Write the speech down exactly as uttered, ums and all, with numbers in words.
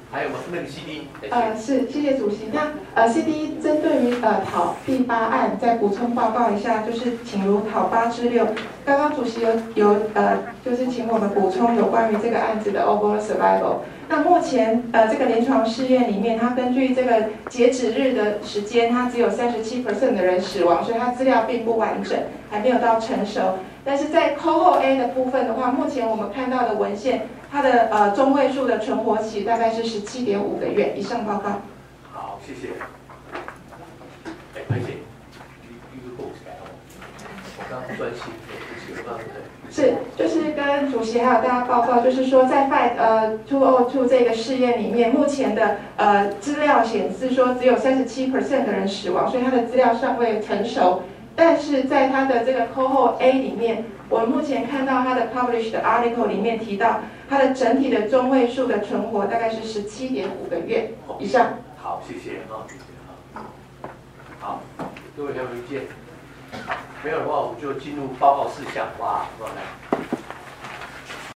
还有吗？那个 C D？ 呃，是，谢谢主席。那呃 ，C D 针对于呃讨第八案再补充报告一下，就是请如讨八之六。刚刚主席有有呃，就是请我们补充有关于这个案子的 overall survival。那目前呃这个临床试验里面，它根据这个截止日的时间，它只有三十七 percent 的人死亡，所以它资料并不完整，还没有到成熟。但是在 cohort A 的部分的话，目前我们看到的文献。它的呃中位数的存活期大概是十七点五个月。以上报告。 好，谢谢。哎，潘姐，一个构起来哦。我刚刚专心，主席，我刚刚对。 是，就是跟主席还有大家报告，就是说在 Fight 呃 two oh two 这个试验里面，目前的呃资料显示说只有三十七 percent 的人死亡，所以它的资料尚未成熟。但是在它的这个 cohort A 里面，我目前看到它的 published 的 article 里面提到，它的整体的中位数的存活大概是十七点五个月以上。 好，谢谢啊，谢谢啊。好，各位还有意见？没有的话，我们就进入报告事项，好不好？来。